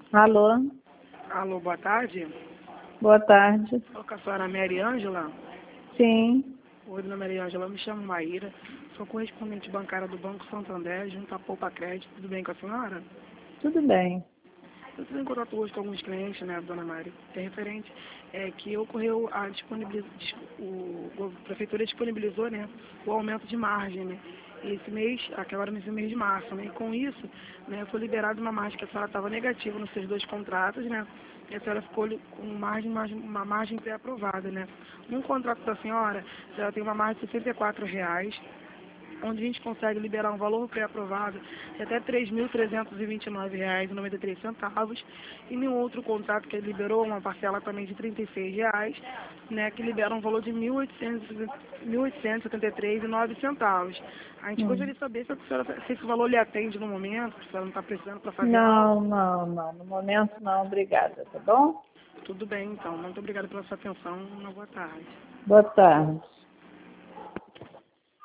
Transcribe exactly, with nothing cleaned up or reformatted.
Alô? Alô, boa tarde. Boa tarde. Fala com a senhora Mary Ângela. Sim. Oi, dona Mary Ângela, eu me chamo Maíra, sou correspondente bancária do Banco Santander, junto à Poupa Crédito. Tudo bem com a senhora? Tudo bem. Eu estou em contato hoje com alguns clientes, né, dona Mari, que é referente, é, que ocorreu a disponibilização, o, a prefeitura disponibilizou, né, o aumento de margem, né, esse mês, agora nesse mês de março, né, e com isso, né, foi liberada uma margem que a senhora estava negativa nos seus dois contratos, né, e a senhora ficou com margem, margem, uma margem pré-aprovada, né. Num contrato da senhora, a senhora tem uma margem de sessenta e quatro reais, onde a gente consegue liberar um valor pré-aprovado de até três mil trezentos e vinte e nove reais e noventa e três centavos, e nenhum outro contrato que ele liberou uma parcela também de trinta e seis reais, né, que libera um valor de mil oitocentos e setenta e três reais e nove centavos. A gente Hum. gostaria de saber se, a senhora, se esse valor lhe atende no momento, se a senhora não está precisando para fazer algo. Não, não, não. No momento não, obrigada, tá bom? Tudo bem, então. Muito obrigada pela sua atenção. Uma boa tarde. Boa tarde.